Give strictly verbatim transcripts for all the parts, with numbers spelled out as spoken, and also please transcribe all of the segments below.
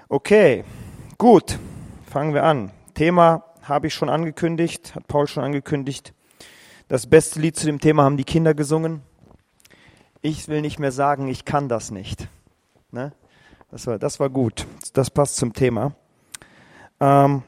Okay, gut, fangen wir an. Thema habe ich schon angekündigt, hat Paul schon angekündigt. Das beste Lied zu dem Thema haben die Kinder gesungen. Ich will nicht mehr sagen, ich kann das nicht. Ne? Das war, das war gut, das passt zum Thema. Ähm,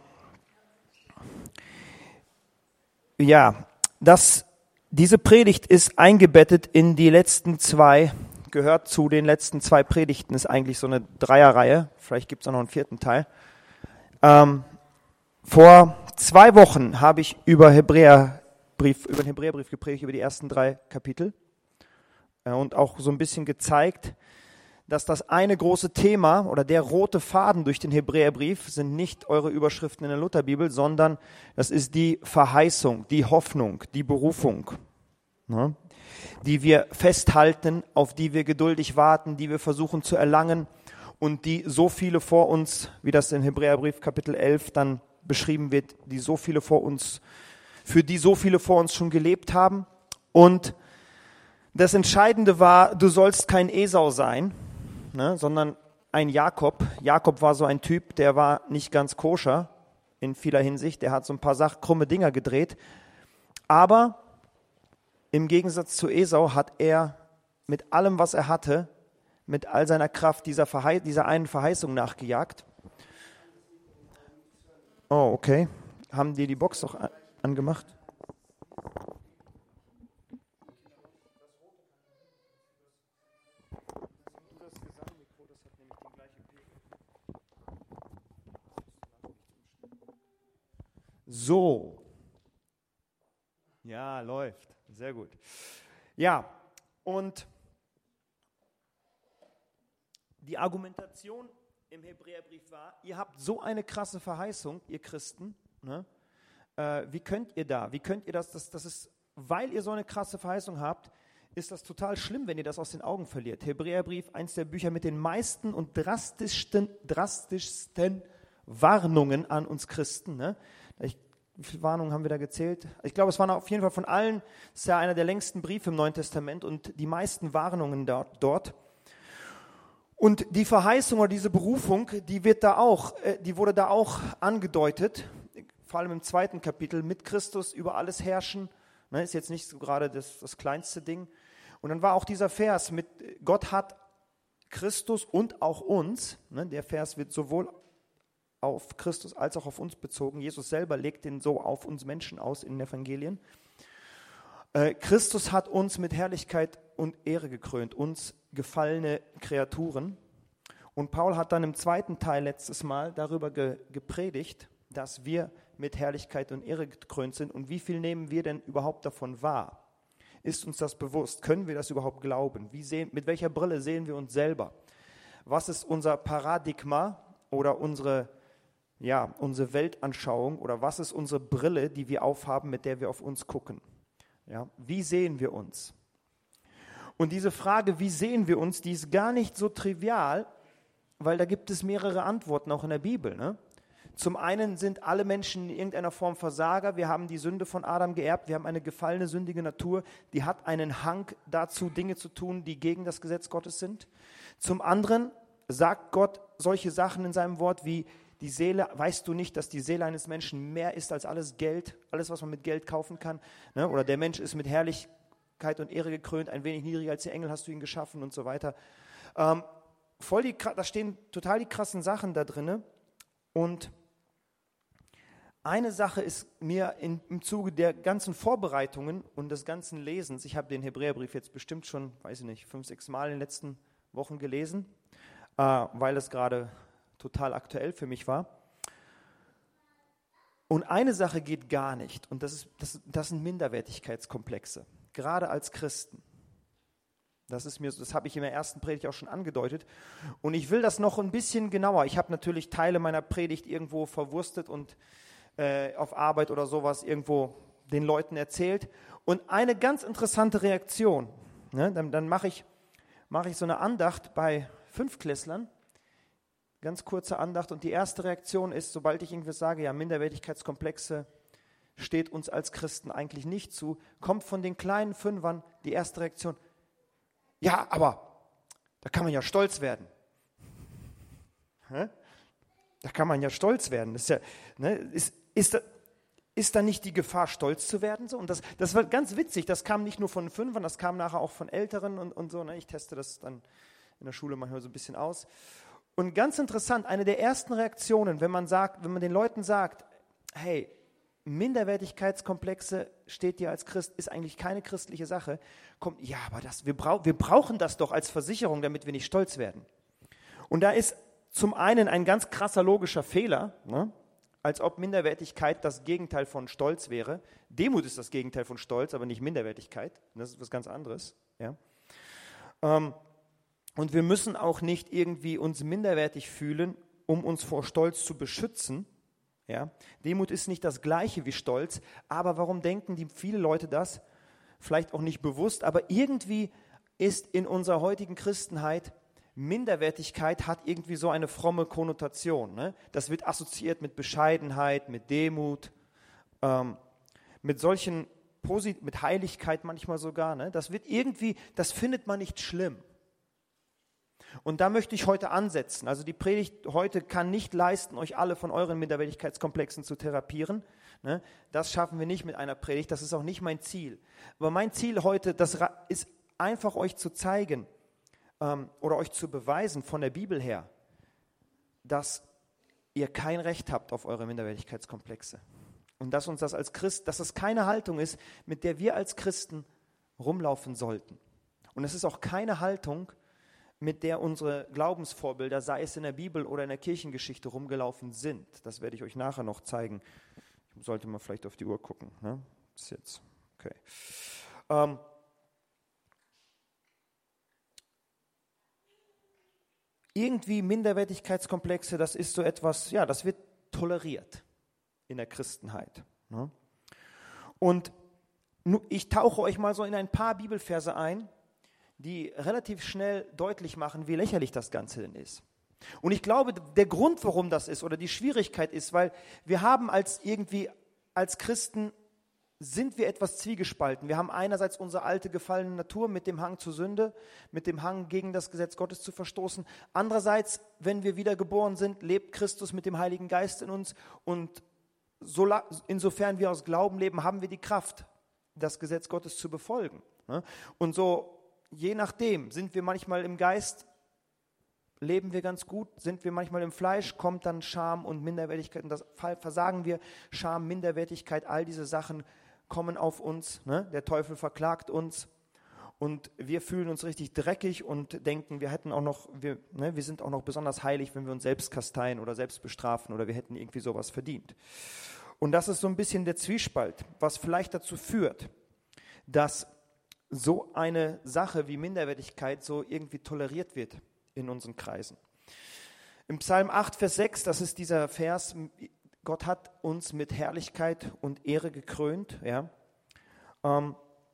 ja, das, diese Predigt ist eingebettet in die letzten zwei, gehört zu den letzten zwei Predigten, ist eigentlich so eine Dreierreihe, vielleicht gibt es auch noch einen vierten Teil. Ähm, vor zwei Wochen habe ich über Hebräerbrief, über den Hebräerbrief gepredigt, über die ersten drei Kapitel äh, und auch so ein bisschen gezeigt, dass das eine große Thema oder der rote Faden durch den Hebräerbrief sind nicht eure Überschriften in der Lutherbibel, sondern das ist die Verheißung, die Hoffnung, die Berufung, ne, die wir festhalten, auf die wir geduldig warten, die wir versuchen zu erlangen und die so viele vor uns, wie das in Hebräerbrief Kapitel elf dann beschrieben wird, die so viele vor uns, für die so viele vor uns schon gelebt haben. Und das Entscheidende war, du sollst kein Esau sein, ne, sondern ein Jakob. Jakob war so ein Typ, der war nicht ganz koscher in vieler Hinsicht. Der hat so ein paar Sach krumme Dinger gedreht. Aber im Gegensatz zu Esau hat er mit allem, was er hatte, mit all seiner Kraft dieser, Verhei- dieser einen Verheißung nachgejagt. Oh, okay. Haben die die Box doch an- angemacht? So. Ja, läuft. Sehr gut. Ja, und die Argumentation im Hebräerbrief war, ihr habt so eine krasse Verheißung, ihr Christen, ne? äh, wie könnt ihr da, wie könnt ihr das, das, das ist, weil ihr so eine krasse Verheißung habt, ist das total schlimm, wenn ihr das aus den Augen verliert. Hebräerbrief, eins der Bücher mit den meisten und drastischsten, drastischsten Warnungen an uns Christen, ne? Ich Wie viele Warnungen haben wir da gezählt? Ich glaube, es waren auf jeden Fall von allen, es ist ja einer der längsten Briefe im Neuen Testament und die meisten Warnungen dort. dort. Und die Verheißung oder diese Berufung, die wird da auch, die wurde da auch angedeutet, vor allem im zweiten Kapitel, mit Christus über alles herrschen. Ne, ist jetzt nicht so gerade das, das kleinste Ding. Und dann war auch dieser Vers mit Gott hat Christus und auch uns, ne, der Vers wird sowohl auf Christus als auch auf uns bezogen. Jesus selber legt den so auf uns Menschen aus in den Evangelien. Äh, Christus hat uns mit Herrlichkeit und Ehre gekrönt, uns gefallene Kreaturen. Und Paul hat dann im zweiten Teil letztes Mal darüber ge- gepredigt, dass wir mit Herrlichkeit und Ehre gekrönt sind. Und wie viel nehmen wir denn überhaupt davon wahr? Ist uns das bewusst? Können wir das überhaupt glauben? Wie sehen, mit welcher Brille sehen wir uns selber? Was ist unser Paradigma oder unsere Ja, unsere Weltanschauung oder was ist unsere Brille, die wir aufhaben, mit der wir auf uns gucken? Ja, wie sehen wir uns? Und diese Frage, wie sehen wir uns, die ist gar nicht so trivial, weil da gibt es mehrere Antworten auch in der Bibel. Ne? Zum einen sind alle Menschen in irgendeiner Form Versager. Wir haben die Sünde von Adam geerbt. Wir haben eine gefallene, sündige Natur, die hat einen Hang dazu, Dinge zu tun, die gegen das Gesetz Gottes sind. Zum anderen sagt Gott solche Sachen in seinem Wort wie: Die Seele, weißt du nicht, dass die Seele eines Menschen mehr ist als alles Geld, alles, was man mit Geld kaufen kann? Ne? Oder der Mensch ist mit Herrlichkeit und Ehre gekrönt, ein wenig niedriger als die Engel hast du ihn geschaffen und so weiter. Ähm, voll die, da stehen total die krassen Sachen da drin. Und eine Sache ist mir in, im Zuge der ganzen Vorbereitungen und des ganzen Lesens, ich habe den Hebräerbrief jetzt bestimmt schon, weiß ich nicht, fünf, sechs Mal in den letzten Wochen gelesen, äh, weil es gerade total aktuell für mich war. Und eine Sache geht gar nicht, und das, ist, das, das sind Minderwertigkeitskomplexe, gerade als Christen. Das ist mir, das habe ich in der ersten Predigt auch schon angedeutet. Und ich will das noch ein bisschen genauer. Ich habe natürlich Teile meiner Predigt irgendwo verwurstet und äh, auf Arbeit oder sowas irgendwo den Leuten erzählt. Und eine ganz interessante Reaktion, ne, dann, dann mache ich, mache ich so eine Andacht bei Fünftklässlern, ganz kurze Andacht, und die erste Reaktion ist, sobald ich irgendwas sage, ja, Minderwertigkeitskomplexe steht uns als Christen eigentlich nicht zu, kommt von den kleinen Fünfern die erste Reaktion: Ja, aber da kann man ja stolz werden. Hä? Da kann man ja stolz werden. Das ist, ja, ne, ist, ist, da, ist da nicht die Gefahr, stolz zu werden? So? Und das, das war ganz witzig. Das kam nicht nur von Fünfern, das kam nachher auch von Älteren und, und so. Ne? Ich teste das dann in der Schule manchmal so ein bisschen aus. Und ganz interessant, eine der ersten Reaktionen, wenn man sagt, wenn man den Leuten sagt, hey, Minderwertigkeitskomplexe steht dir als Christ, ist eigentlich keine christliche Sache, kommt, ja, aber das, wir, brau- wir brauchen das doch als Versicherung, damit wir nicht stolz werden. Und da ist zum einen ein ganz krasser logischer Fehler, ne? Als ob Minderwertigkeit das Gegenteil von Stolz wäre. Demut ist das Gegenteil von Stolz, aber nicht Minderwertigkeit. Das ist was ganz anderes. Ja? Ähm, und wir müssen auch nicht irgendwie uns minderwertig fühlen, um uns vor Stolz zu beschützen. Ja? Demut ist nicht das Gleiche wie Stolz, aber warum denken die viele Leute das? Vielleicht auch nicht bewusst, aber irgendwie ist in unserer heutigen Christenheit Minderwertigkeit hat irgendwie so eine fromme Konnotation. Ne? Das wird assoziiert mit Bescheidenheit, mit Demut, ähm, mit solchen, Posit- mit Heiligkeit manchmal sogar. Ne? Das wird irgendwie, das findet man nicht schlimm. Und da möchte ich heute ansetzen. Also die Predigt heute kann nicht leisten, euch alle von euren Minderwertigkeitskomplexen zu therapieren. Ne? Das schaffen wir nicht mit einer Predigt, das ist auch nicht mein Ziel. Aber mein Ziel heute, das ist einfach euch zu zeigen, oder euch zu beweisen von der Bibel her, dass ihr kein Recht habt auf eure Minderwertigkeitskomplexe. Und dass uns das als Christ, dass es keine Haltung ist, mit der wir als Christen rumlaufen sollten. Und es ist auch keine Haltung, mit der unsere Glaubensvorbilder, sei es in der Bibel oder in der Kirchengeschichte, rumgelaufen sind. Das werde ich euch nachher noch zeigen. Ich sollte mal vielleicht auf die Uhr gucken. Ne? Das ist jetzt, okay. Ähm, Irgendwie Minderwertigkeitskomplexe, das ist so etwas, ja, das wird toleriert in der Christenheit. Ne? Und ich tauche euch mal so in ein paar Bibelverse ein, die relativ schnell deutlich machen, wie lächerlich das Ganze denn ist. Und ich glaube, der Grund, warum das ist oder die Schwierigkeit ist, weil wir haben als irgendwie als Christen sind wir etwas zwiegespalten. Wir haben einerseits unsere alte gefallene Natur mit dem Hang zur Sünde, mit dem Hang gegen das Gesetz Gottes zu verstoßen. Andererseits, wenn wir wiedergeboren sind, lebt Christus mit dem Heiligen Geist in uns und so, insofern wir aus Glauben leben, haben wir die Kraft, das Gesetz Gottes zu befolgen. Und so, je nachdem, sind wir manchmal im Geist, leben wir ganz gut, sind wir manchmal im Fleisch, kommt dann Scham und Minderwertigkeit und das versagen wir, Scham, Minderwertigkeit, all diese Sachen kommen auf uns, ne? Der Teufel verklagt uns und wir fühlen uns richtig dreckig und denken, wir hätten auch noch, wir, ne, wir sind auch noch besonders heilig, wenn wir uns selbst kasteien oder selbst bestrafen oder wir hätten irgendwie sowas verdient. Und das ist so ein bisschen der Zwiespalt, was vielleicht dazu führt, dass so eine Sache wie Minderwertigkeit so irgendwie toleriert wird in unseren Kreisen. Im Psalm acht, Vers sechs, das ist dieser Vers, Gott hat uns mit Herrlichkeit und Ehre gekrönt. Ja. Ähm,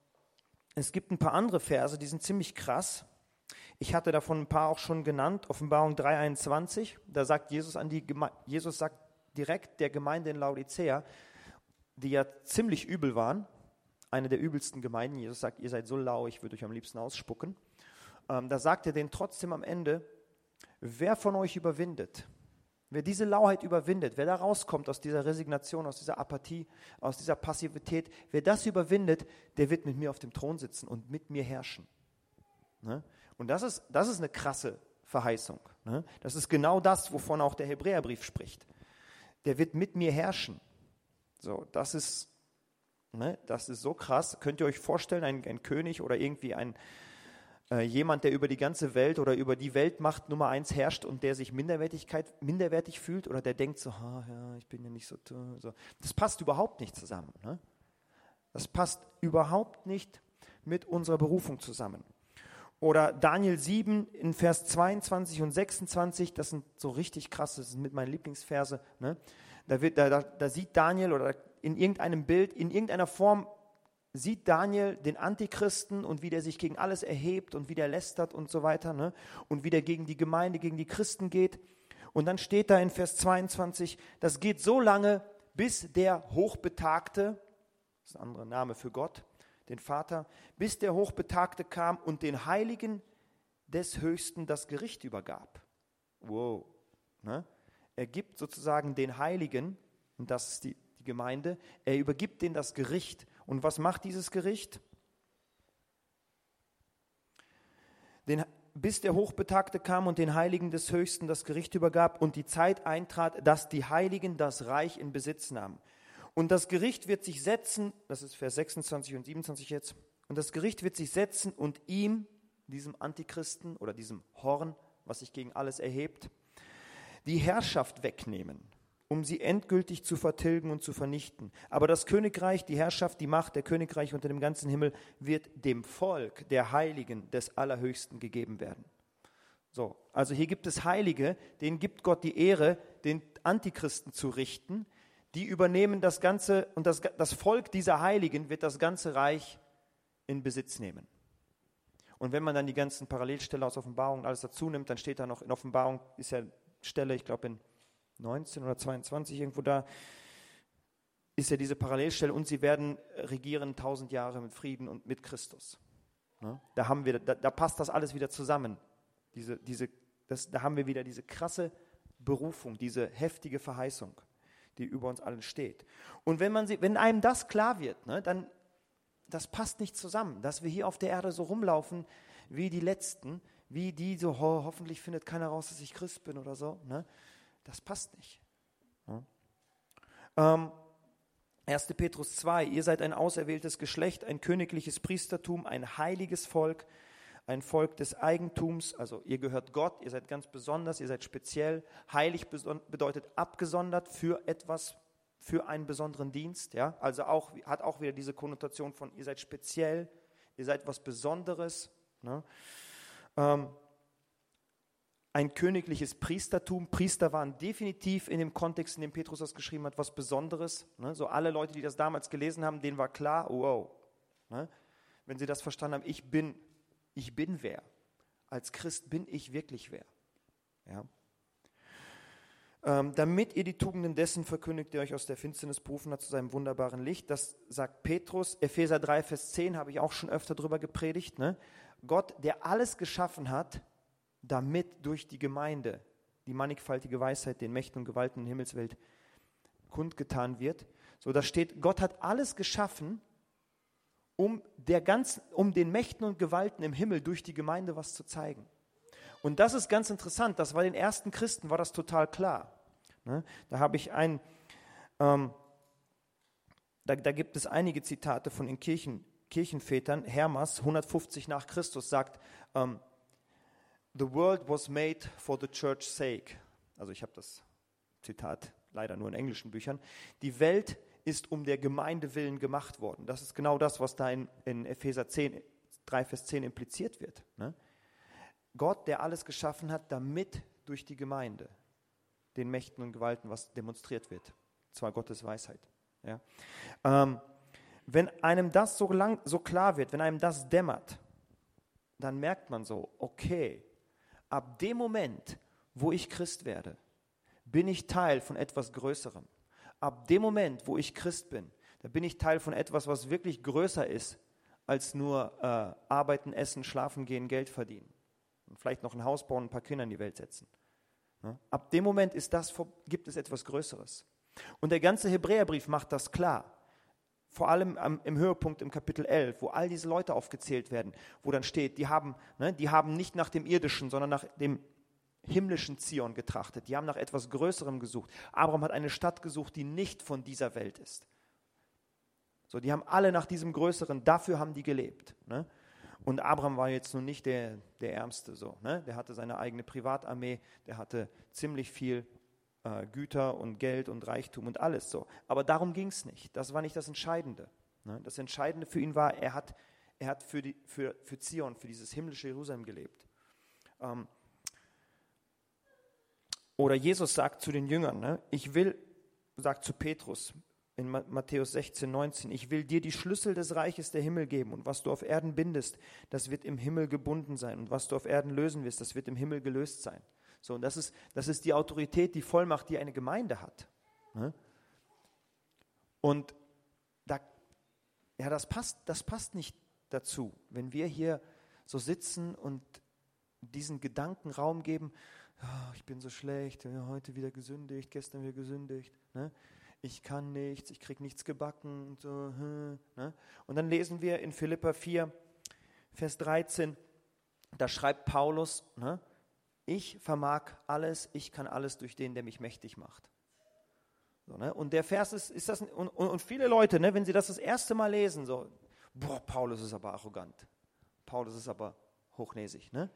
es gibt ein paar andere Verse, die sind ziemlich krass. Ich hatte davon ein paar auch schon genannt. Offenbarung drei, einundzwanzig, da sagt Jesus an die Geme- Jesus sagt direkt der Gemeinde in Laodicea, die ja ziemlich übel waren, eine der übelsten Gemeinden. Jesus sagt, ihr seid so lau, ich würde euch am liebsten ausspucken. Ähm, da sagt er denen trotzdem am Ende, wer von euch überwindet, wer diese Lauheit überwindet, wer da rauskommt aus dieser Resignation, aus dieser Apathie, aus dieser Passivität, wer das überwindet, der wird mit mir auf dem Thron sitzen und mit mir herrschen. Ne? Und das ist, das ist eine krasse Verheißung. Ne? Das ist genau das, wovon auch der Hebräerbrief spricht. Der wird mit mir herrschen. So, das ist, ne, das ist so krass. Könnt ihr euch vorstellen, ein, ein König oder irgendwie ein Äh, jemand, der über die ganze Welt oder über die Weltmacht Nummer eins herrscht und der sich Minderwertigkeit, minderwertig fühlt oder der denkt so, ah, ja, ich bin ja nicht so, so. Das passt überhaupt nicht zusammen. Ne? Das passt überhaupt nicht mit unserer Berufung zusammen. Oder Daniel sieben in Vers zweiundzwanzig und sechsundzwanzig, das sind so richtig krass, das sind mit meinen Lieblingsverse. Ne? Da, wird, da, da, da sieht Daniel oder in irgendeinem Bild, in irgendeiner Form sieht Daniel den Antichristen und wie der sich gegen alles erhebt und wie der lästert und so weiter, ne? Und wie der gegen die Gemeinde, gegen die Christen geht. Und dann steht da in Vers zweiundzwanzig, das geht so lange, bis der Hochbetagte, das ist ein anderer Name für Gott, den Vater, bis der Hochbetagte kam und den Heiligen des Höchsten das Gericht übergab. Wow. Ne? er gibt sozusagen den Heiligen, und das ist die, die Gemeinde, er übergibt denen das Gericht. Und was macht dieses Gericht? Den, bis der Hochbetagte kam und den Heiligen des Höchsten das Gericht übergab und die Zeit eintrat, dass die Heiligen das Reich in Besitz nahmen. Und das Gericht wird sich setzen, das ist Vers sechsundzwanzig und siebenundzwanzig jetzt, und das Gericht wird sich setzen und ihm, diesem Antichristen oder diesem Horn, was sich gegen alles erhebt, die Herrschaft wegnehmen, um sie endgültig zu vertilgen und zu vernichten. Aber das Königreich, die Herrschaft, die Macht, der Königreich unter dem ganzen Himmel wird dem Volk der Heiligen des Allerhöchsten gegeben werden. So, also hier gibt es Heilige, denen gibt Gott die Ehre, den Antichristen zu richten. Die übernehmen das Ganze und das, das Volk dieser Heiligen wird das ganze Reich in Besitz nehmen. Und wenn man dann die ganzen Parallelstellen aus Offenbarung und alles dazu nimmt, dann steht da noch in Offenbarung, ist ja Stelle, ich glaube in neunzehn oder zweiundzwanzig irgendwo da, ist ja diese Parallelstelle und sie werden regieren tausend Jahre mit Frieden und mit Christus. Ne? Da haben wir, da, da passt das alles wieder zusammen. Diese, diese, das, da haben wir wieder diese krasse Berufung, diese heftige Verheißung, die über uns allen steht. Und wenn man sie, wenn einem das klar wird, ne, dann das passt nicht zusammen, dass wir hier auf der Erde so rumlaufen wie die Letzten, wie die so, ho, hoffentlich findet keiner raus, dass ich Christ bin oder so. Ne? Das passt nicht. Ja. Ähm, erster Petrus zwei, ihr seid ein auserwähltes Geschlecht, ein königliches Priestertum, ein heiliges Volk, ein Volk des Eigentums, also ihr gehört Gott, ihr seid ganz besonders, ihr seid speziell. Heilig bedeutet abgesondert für etwas, für einen besonderen Dienst. Ja? Also auch, hat auch wieder diese Konnotation von, ihr seid speziell, ihr seid was Besonderes. Ne? Ähm, ein königliches Priestertum. Priester waren definitiv in dem Kontext, in dem Petrus das geschrieben hat, was Besonderes. Ne? So alle Leute, die das damals gelesen haben, denen war klar, wow. Ne? Wenn sie das verstanden haben, ich bin Ich bin wer. Als Christ bin ich wirklich wer. Ja. Ähm, damit ihr die Tugenden dessen verkündigt, der euch aus der Finsternis berufen hat zu seinem wunderbaren Licht. Das sagt Petrus. Epheser drei, Vers zehn habe ich auch schon öfter drüber gepredigt. Ne? Gott, der alles geschaffen hat, damit durch die Gemeinde die mannigfaltige Weisheit den Mächten und Gewalten in der Himmelswelt kundgetan wird. So, da steht, Gott hat alles geschaffen, Um, der ganzen, um den Mächten und Gewalten im Himmel durch die Gemeinde was zu zeigen. Und das ist ganz interessant, das war den ersten Christen, war das total klar. Ne? Da habe ich ein, ähm, da, da gibt es einige Zitate von den Kirchen, Kirchenvätern. Hermas, hundertfünfzig nach Christus, sagt, ähm, the world was made for the church's sake. Also ich habe das Zitat leider nur in englischen Büchern. Die Welt ist um der Gemeinde willen gemacht worden. Das ist genau das, was da in, in Epheser zehn, drei, Vers zehn impliziert wird. Ne? Gott, der alles geschaffen hat, damit durch die Gemeinde den Mächten und Gewalten was demonstriert wird. Zwar Gottes Weisheit. Ja? Ähm, wenn einem das so, lang, so klar wird, wenn einem das dämmert, dann merkt man so, okay, ab dem Moment, wo ich Christ werde, bin ich Teil von etwas Größerem. Ab dem Moment, wo ich Christ bin, da bin ich Teil von etwas, was wirklich größer ist, als nur äh, arbeiten, essen, schlafen gehen, Geld verdienen. Und vielleicht noch ein Haus bauen und ein paar Kinder in die Welt setzen. Ja? Ab dem Moment ist das, gibt es etwas Größeres. Und der ganze Hebräerbrief macht das klar. Vor allem am, im Höhepunkt im Kapitel elf, wo all diese Leute aufgezählt werden, wo dann steht, die haben, ne, die haben nicht nach dem irdischen, sondern nach dem himmlischen Zion getrachtet. Die haben nach etwas Größerem gesucht. Abraham hat eine Stadt gesucht, die nicht von dieser Welt ist. So, die haben alle nach diesem Größeren, dafür haben die gelebt. Ne? Und Abraham war jetzt nun nicht der, der Ärmste. So, ne? Der hatte seine eigene Privatarmee, der hatte ziemlich viel äh, Güter und Geld und Reichtum und alles so. Aber darum ging es nicht. Das war nicht das Entscheidende. Ne? Das Entscheidende für ihn war, er hat, er hat für, die, für, für Zion, für dieses himmlische Jerusalem gelebt. Ähm, Oder Jesus sagt zu den Jüngern, ne, ich will, sagt zu Petrus in Matthäus sechzehn, neunzehn, ich will dir die Schlüssel des Reiches der Himmel geben und was du auf Erden bindest, das wird im Himmel gebunden sein und was du auf Erden lösen wirst, das wird im Himmel gelöst sein. So, und das ist, das ist die Autorität, die Vollmacht, die eine Gemeinde hat. Ne? Und da, ja, das passt, das passt nicht dazu, wenn wir hier so sitzen und diesen Gedanken Raum geben, oh, ich bin so schlecht, ja, heute wieder gesündigt, gestern wieder gesündigt, ne? Ich kann nichts, ich kriege nichts gebacken. Und, so, ne? Und dann lesen wir in Philipper vier, Vers dreizehn, da schreibt Paulus, ne? Ich vermag alles, ich kann alles durch den, der mich mächtig macht. So, ne? Und der Vers ist, ist das, und, und viele Leute, ne, wenn sie das das erste Mal lesen, so, boah, Paulus ist aber arrogant, Paulus ist aber hochnäsig, ne?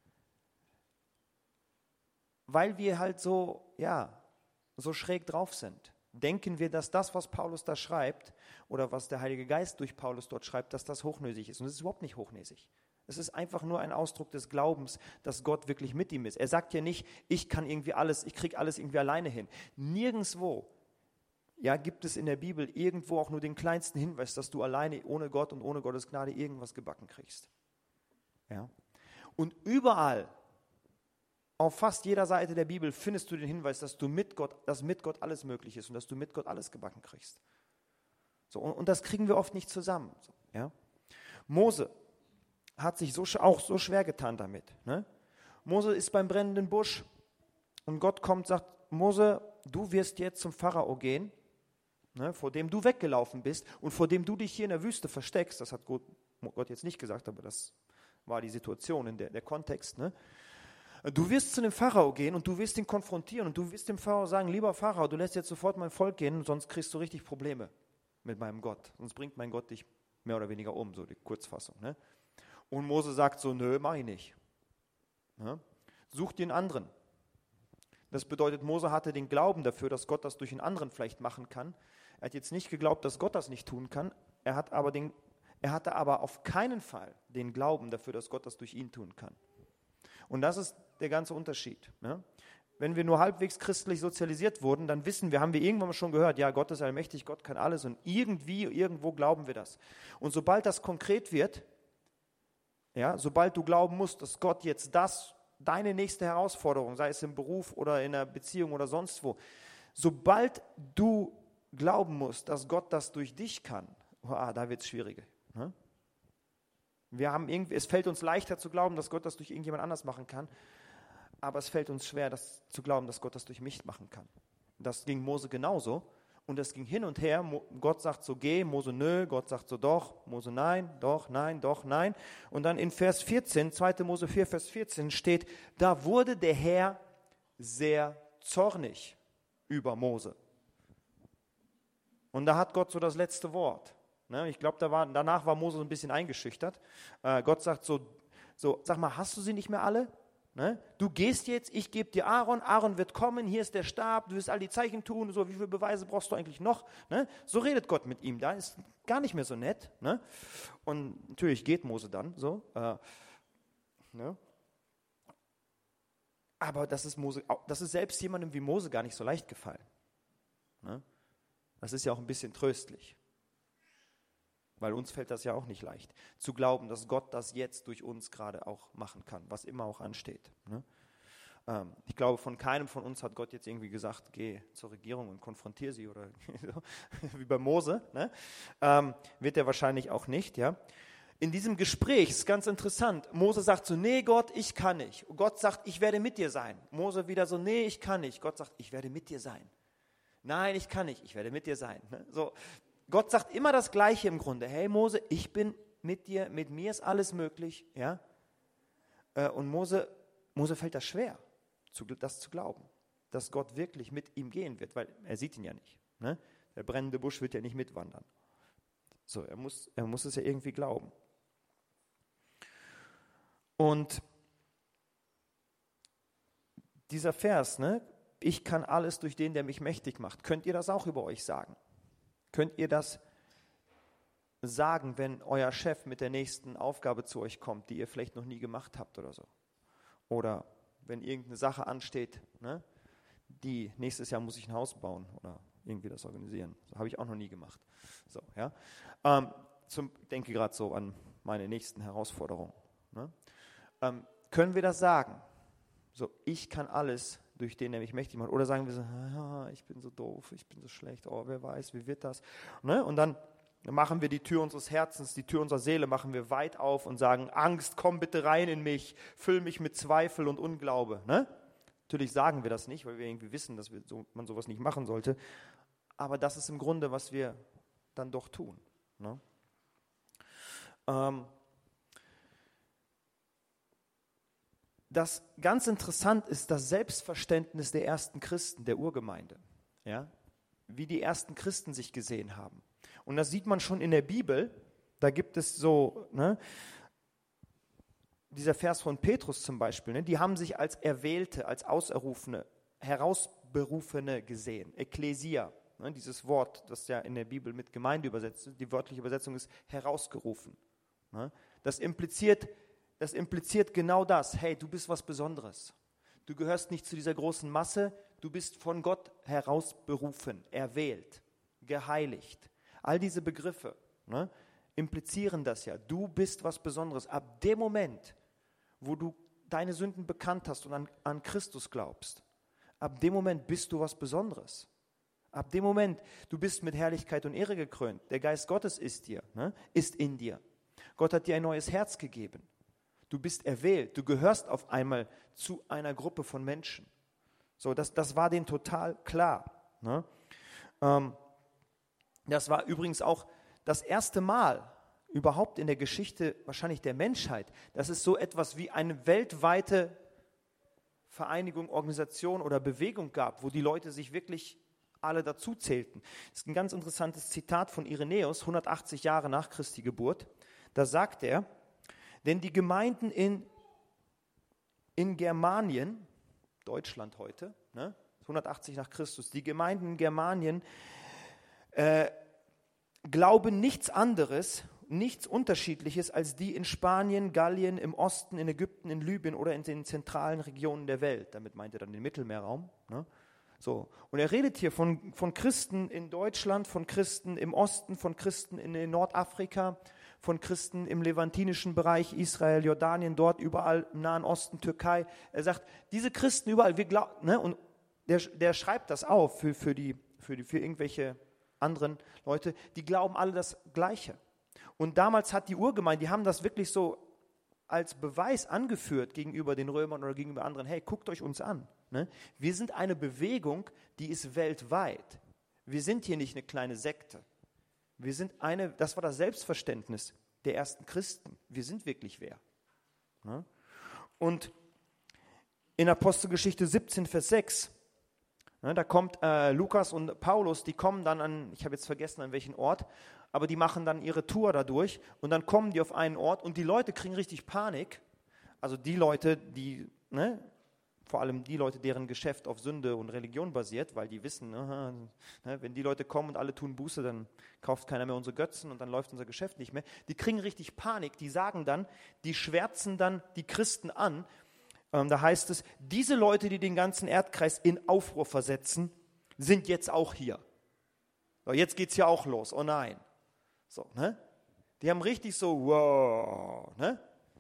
Weil wir halt so, ja, so schräg drauf sind. Denken wir, dass das, was Paulus da schreibt, oder was der Heilige Geist durch Paulus dort schreibt, dass das hochnäsig ist. Und es ist überhaupt nicht hochnäsig. Es ist einfach nur ein Ausdruck des Glaubens, dass Gott wirklich mit ihm ist. Er sagt ja nicht, ich kann irgendwie alles, ich kriege alles irgendwie alleine hin. Nirgendwo, ja, gibt es in der Bibel irgendwo auch nur den kleinsten Hinweis, dass du alleine ohne Gott und ohne Gottes Gnade irgendwas gebacken kriegst. Ja. Und überall, auf fast jeder Seite der Bibel findest du den Hinweis, dass du mit Gott, dass mit Gott alles möglich ist und dass du mit Gott alles gebacken kriegst. So, und, und das kriegen wir oft nicht zusammen. So, ja. Mose hat sich so, auch so schwer getan damit. Ne? Mose ist beim brennenden Busch und Gott kommt und sagt, Mose, du wirst jetzt zum Pharao gehen, ne, vor dem du weggelaufen bist und vor dem du dich hier in der Wüste versteckst. Das hat Gott, Gott jetzt nicht gesagt, aber das war die Situation, in der, der Kontext. Ne? Du wirst zu dem Pharao gehen und du wirst ihn konfrontieren und du wirst dem Pharao sagen, lieber Pharao, du lässt jetzt sofort mein Volk gehen, sonst kriegst du richtig Probleme mit meinem Gott. Sonst bringt mein Gott dich mehr oder weniger um, so die Kurzfassung. Ne? Und Mose sagt so, nö, mach ich nicht. Ja? Such dir einen anderen. Das bedeutet, Mose hatte den Glauben dafür, dass Gott das durch einen anderen vielleicht machen kann. Er hat jetzt nicht geglaubt, dass Gott das nicht tun kann. Er, hat aber den, er hatte aber auf keinen Fall den Glauben dafür, dass Gott das durch ihn tun kann. Und das ist der ganze Unterschied. Ne? Wenn wir nur halbwegs christlich sozialisiert wurden, dann wissen wir, haben wir irgendwann mal schon gehört, ja, Gott ist allmächtig, Gott kann alles und irgendwie, irgendwo glauben wir das. Und sobald das konkret wird, ja, sobald du glauben musst, dass Gott jetzt das, deine nächste Herausforderung, sei es im Beruf oder in einer Beziehung oder sonst wo, sobald du glauben musst, dass Gott das durch dich kann, oh, ah, da wird es schwieriger. Ne? Wir haben irgendwie, es fällt uns leichter zu glauben, dass Gott das durch irgendjemand anders machen kann, aber es fällt uns schwer, das zu glauben, dass Gott das durch mich machen kann. Das ging Mose genauso und das ging hin und her. Gott sagt so, geh, Mose nö, Gott sagt so, doch, Mose nein, doch, nein, doch, nein. Und dann in Vers vierzehn, zweiter Mose vier, Vers vierzehn steht, da wurde der Herr sehr zornig über Mose. Und da hat Gott so das letzte Wort. Ich glaube, da war, danach war Mose so ein bisschen eingeschüchtert. Äh, Gott sagt so, so, sag mal, hast du sie nicht mehr alle? Ne? Du gehst jetzt, ich gebe dir Aaron, Aaron wird kommen, hier ist der Stab, du wirst all die Zeichen tun, so, wie viele Beweise brauchst du eigentlich noch? Ne? So redet Gott mit ihm, da ist gar nicht mehr so nett. Ne? Und natürlich geht Mose dann so. Äh, ne? Aber das ist, Mose, das ist selbst jemandem wie Mose gar nicht so leicht gefallen. Ne? Das ist ja auch ein bisschen tröstlich. Weil uns fällt das ja auch nicht leicht, zu glauben, dass Gott das jetzt durch uns gerade auch machen kann, was immer auch ansteht. Ne? Ähm, ich glaube, von keinem von uns hat Gott jetzt irgendwie gesagt, geh zur Regierung und konfrontiere sie oder wie bei Mose. Ne? Ähm, wird er wahrscheinlich auch nicht. Ja? In diesem Gespräch ist ganz interessant. Mose sagt so, nee Gott, ich kann nicht. Und Gott sagt, ich werde mit dir sein. Mose wieder so, nee, ich kann nicht. Gott sagt, ich werde mit dir sein. Nein, ich kann nicht, ich werde mit dir sein. Ne? So. Gott sagt immer das Gleiche im Grunde. Hey Mose, ich bin mit dir, mit mir ist alles möglich. Ja? Und Mose, Mose fällt das schwer, das zu glauben, dass Gott wirklich mit ihm gehen wird, weil er sieht ihn ja nicht. Ne? Der brennende Busch wird ja nicht mitwandern. So, er muss, er muss es ja irgendwie glauben. Und dieser Vers, ne? Ich kann alles durch den, der mich mächtig macht. Könnt ihr das auch über euch sagen? Könnt ihr das sagen, wenn euer Chef mit der nächsten Aufgabe zu euch kommt, die ihr vielleicht noch nie gemacht habt oder so? Oder wenn irgendeine Sache ansteht, ne, die nächstes Jahr muss ich ein Haus bauen oder irgendwie das organisieren. Das habe ich auch noch nie gemacht. So, ja. Ähm, zum, denke gerade so an meine nächsten Herausforderungen. Ne? Ähm, können wir das sagen? So, ich kann alles durch den, der mich mächtig macht. Oder sagen wir so, ah, ich bin so doof, ich bin so schlecht, oh, wer weiß, wie wird das? Ne? Und dann machen wir die Tür unseres Herzens, die Tür unserer Seele machen wir weit auf und sagen, Angst, komm bitte rein in mich, füll mich mit Zweifel und Unglaube. Ne? Natürlich sagen wir das nicht, weil wir irgendwie wissen, dass wir so, man sowas nicht machen sollte. Aber das ist im Grunde, was wir dann doch tun. Ne? Ähm, das ganz interessant ist das Selbstverständnis der ersten Christen, der Urgemeinde. Ja? Wie die ersten Christen sich gesehen haben. Und das sieht man schon in der Bibel. Da gibt es so, ne, dieser Vers von Petrus zum Beispiel, ne, die haben sich als Erwählte, als Auserrufene, Herausberufene gesehen. Ekklesia, ne, dieses Wort, das ja in der Bibel mit Gemeinde übersetzt ist, die wörtliche Übersetzung ist herausgerufen. Ne. Das impliziert, das impliziert genau das. Hey, du bist was Besonderes. Du gehörst nicht zu dieser großen Masse, du bist von Gott herausberufen, erwählt, geheiligt. All diese Begriffe, ne, implizieren das ja. Du bist was Besonderes. Ab dem Moment, wo du deine Sünden bekannt hast und an, an Christus glaubst, ab dem Moment bist du was Besonderes. Ab dem Moment, du bist mit Herrlichkeit und Ehre gekrönt. Der Geist Gottes ist dir, ne, ist in dir. Gott hat dir ein neues Herz gegeben. Du bist erwählt. Du gehörst auf einmal zu einer Gruppe von Menschen. So, das, das war denen total klar. Ne? Ähm, das war übrigens auch das erste Mal überhaupt in der Geschichte wahrscheinlich der Menschheit, dass es so etwas wie eine weltweite Vereinigung, Organisation oder Bewegung gab, wo die Leute sich wirklich alle dazu zählten. Das ist ein ganz interessantes Zitat von Irenäus, hundertachtzig Jahre nach Christi Geburt. Da sagt er, denn die Gemeinden in, in Germanien, Deutschland heute, ne, hundertachtzig nach Christus, die Gemeinden in Germanien äh, glauben nichts anderes, nichts Unterschiedliches als die in Spanien, Gallien, im Osten, in Ägypten, in Libyen oder in den zentralen Regionen der Welt. Damit meint er dann den Mittelmeerraum. Ne? So. Und er redet hier von, von Christen in Deutschland, von Christen im Osten, von Christen in, in Nordafrika, von Christen im levantinischen Bereich, Israel, Jordanien, dort überall im Nahen Osten, Türkei. Er sagt, diese Christen überall, wir glauben, ne? Und der, der schreibt das auf für, für, die, für, die, für irgendwelche anderen Leute, die glauben alle das Gleiche. Und damals hat die Urgemeinde, die haben das wirklich so als Beweis angeführt gegenüber den Römern oder gegenüber anderen, hey, guckt euch uns an. Ne? Wir sind eine Bewegung, die ist weltweit. Wir sind hier nicht eine kleine Sekte. Wir sind eine, das war das Selbstverständnis der ersten Christen. Wir sind wirklich wer. Ne? Und in Apostelgeschichte siebzehn, Vers sechs, ne, da kommt äh, Lukas und Paulus, die kommen dann an, ich habe jetzt vergessen an welchen Ort, aber die machen dann ihre Tour dadurch und dann kommen die auf einen Ort und die Leute kriegen richtig Panik. Also die Leute, die, ne, vor allem die Leute, deren Geschäft auf Sünde und Religion basiert, weil die wissen, aha, ne, wenn die Leute kommen und alle tun Buße, dann kauft keiner mehr unsere Götzen und dann läuft unser Geschäft nicht mehr. Die kriegen richtig Panik, die sagen dann, die schwärzen dann die Christen an. Ähm, da heißt es, diese Leute, die den ganzen Erdkreis in Aufruhr versetzen, sind jetzt auch hier. So, jetzt geht es ja auch los, oh nein. So, ne? Die haben richtig so, wow, ne?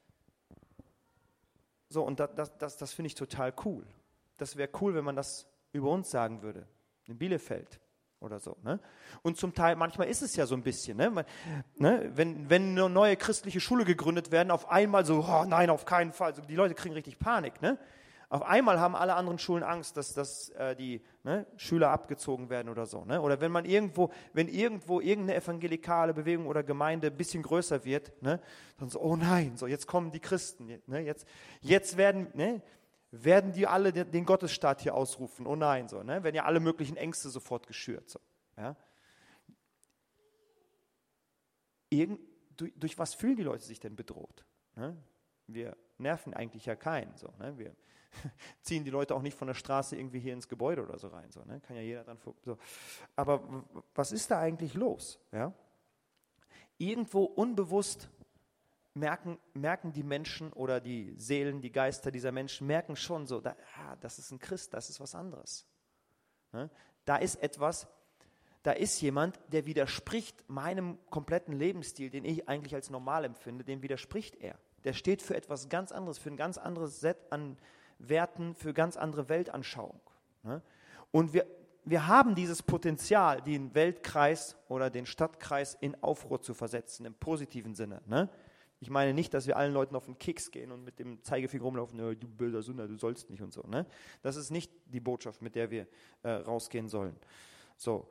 So, und das, das, das, das finde ich total cool. Das wäre cool, wenn man das über uns sagen würde, in Bielefeld oder so. Ne? Und zum Teil, manchmal ist es ja so ein bisschen, ne? Man, ne? Wenn, wenn eine neue christliche Schule gegründet werden, auf einmal so, oh nein, auf keinen Fall. Also die Leute kriegen richtig Panik. Ne? Auf einmal haben alle anderen Schulen Angst, dass, dass äh, die ne, Schüler abgezogen werden oder so. Ne? Oder wenn man irgendwo, wenn irgendwo irgendeine evangelikale Bewegung oder Gemeinde ein bisschen größer wird, ne, dann so, oh nein, so jetzt kommen die Christen. Ne? Jetzt, jetzt werden, ne, werden die alle den, den Gottesstaat hier ausrufen. Oh nein, so, ne? Werden ja alle möglichen Ängste sofort geschürt. So, ja? Irgend, durch, durch was fühlen die Leute sich denn bedroht? Ne? Wir nerven eigentlich ja keinen. So, ne? Wir ziehen die Leute auch nicht von der Straße irgendwie hier ins Gebäude oder so rein. So, ne? Kann ja jeder dann so. Aber w- was ist da eigentlich los? Ja? Irgendwo unbewusst merken, merken die Menschen oder die Seelen, die Geister dieser Menschen, merken schon so, da, ah, das ist ein Christ, das ist was anderes. Ne? Da ist etwas, da ist jemand, der widerspricht meinem kompletten Lebensstil, den ich eigentlich als normal empfinde, dem widerspricht er. Der steht für etwas ganz anderes, für ein ganz anderes Set an Werten, für ganz andere Weltanschauung. Ne? Und wir, wir haben dieses Potenzial, den Weltkreis oder den Stadtkreis in Aufruhr zu versetzen, im positiven Sinne. Ne? Ich meine nicht, dass wir allen Leuten auf den Keks gehen und mit dem Zeigefinger rumlaufen, ja, du böser Sünder, du sollst nicht und so. Ne? Das ist nicht die Botschaft, mit der wir äh, rausgehen sollen. So.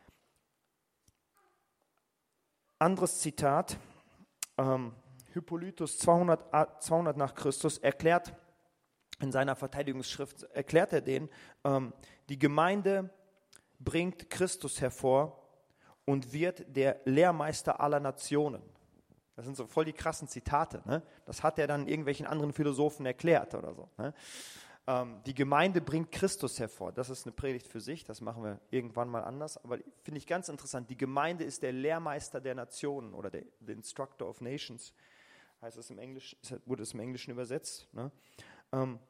Anderes Zitat, ähm, Hippolytus zweihundert, zweihundert nach Christus erklärt in seiner Verteidigungsschrift, erklärt er den, ähm, die Gemeinde bringt Christus hervor und wird der Lehrmeister aller Nationen. Das sind so voll die krassen Zitate. Ne? Das hat er dann irgendwelchen anderen Philosophen erklärt oder so. Ne? Ähm, die Gemeinde bringt Christus hervor. Das ist eine Predigt für sich, das machen wir irgendwann mal anders. Aber finde ich ganz interessant. Die Gemeinde ist der Lehrmeister der Nationen oder der, der Instructor of Nations, heißt es im Englisch, wurde es im Englischen übersetzt. Ne? Ähm,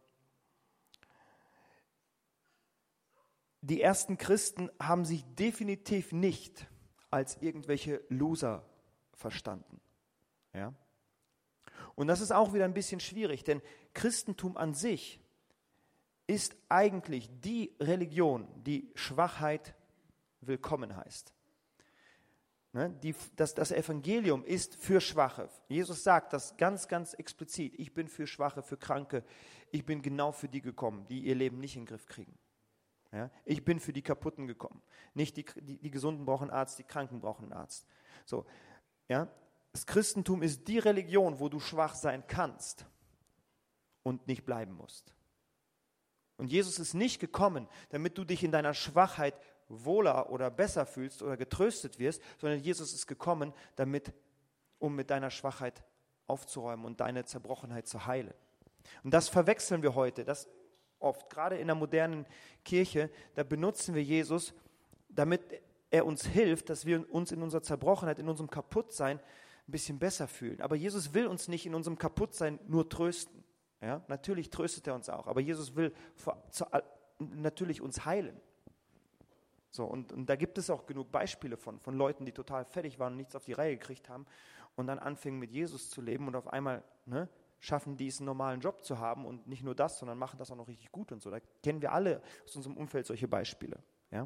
die ersten Christen haben sich definitiv nicht als irgendwelche Loser verstanden. Ja? Und das ist auch wieder ein bisschen schwierig, denn Christentum an sich ist eigentlich die Religion, die Schwachheit willkommen heißt. Ne? Die, das, das Evangelium ist für Schwache. Jesus sagt das ganz, ganz explizit. Ich bin für Schwache, für Kranke. Ich bin genau für die gekommen, die ihr Leben nicht in den Griff kriegen. Ja? Ich bin für die Kaputten gekommen. Nicht die, die, die Gesunden brauchen einen Arzt, die Kranken brauchen einen Arzt. So, ja? Das Christentum ist die Religion, wo du schwach sein kannst und nicht bleiben musst. Und Jesus ist nicht gekommen, damit du dich in deiner Schwachheit wohler oder besser fühlst oder getröstet wirst, sondern Jesus ist gekommen, damit, um mit deiner Schwachheit aufzuräumen und deine Zerbrochenheit zu heilen. Und das verwechseln wir heute, das oft, gerade in der modernen Kirche, da benutzen wir Jesus, damit er uns hilft, dass wir uns in unserer Zerbrochenheit, in unserem Kaputtsein ein bisschen besser fühlen. Aber Jesus will uns nicht in unserem Kaputtsein nur trösten. Ja? Natürlich tröstet er uns auch, aber Jesus will vor, zu, natürlich uns heilen. So, und, und da gibt es auch genug Beispiele von, von Leuten, die total fertig waren und nichts auf die Reihe gekriegt haben und dann anfingen mit Jesus zu leben und auf einmal ne, schaffen die es, einen normalen Job zu haben und nicht nur das, sondern machen das auch noch richtig gut und so. Da kennen wir alle aus unserem Umfeld solche Beispiele. Ja?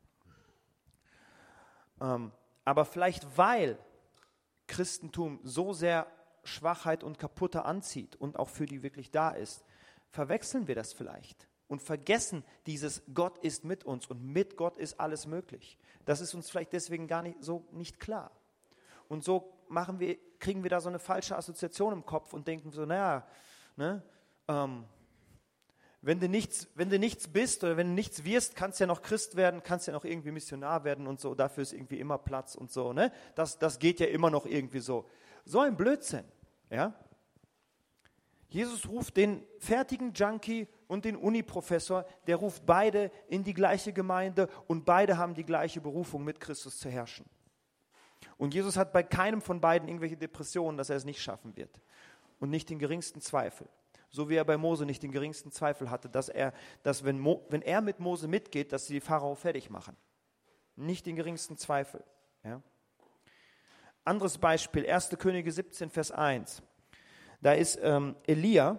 Ähm, aber vielleicht weil Christentum so sehr Schwachheit und Kaputte anzieht und auch für die wirklich da ist, verwechseln wir das vielleicht und vergessen dieses Gott ist mit uns und mit Gott ist alles möglich. Das ist uns vielleicht deswegen gar nicht so nicht klar. Und so machen wir, kriegen wir da so eine falsche Assoziation im Kopf und denken so, naja, ne, ähm, wenn du nichts, wenn du nichts bist oder wenn du nichts wirst, kannst du ja noch Christ werden, kannst ja noch irgendwie Missionar werden und so, dafür ist irgendwie immer Platz und so, ne? Das, das geht ja immer noch irgendwie so. So ein Blödsinn, ja? Jesus ruft den fertigen Junkie und den Uni-Professor, der ruft beide in die gleiche Gemeinde und beide haben die gleiche Berufung, mit Christus zu herrschen. Und Jesus hat bei keinem von beiden irgendwelche Depressionen, dass er es nicht schaffen wird und nicht den geringsten Zweifel. So wie er bei Mose nicht den geringsten Zweifel hatte, dass er, dass wenn, Mo, wenn er mit Mose mitgeht, dass sie die Pharao fertig machen. Nicht den geringsten Zweifel. Ja. Anderes Beispiel, erste Könige siebzehn, Vers eins. Da ist ähm, Elia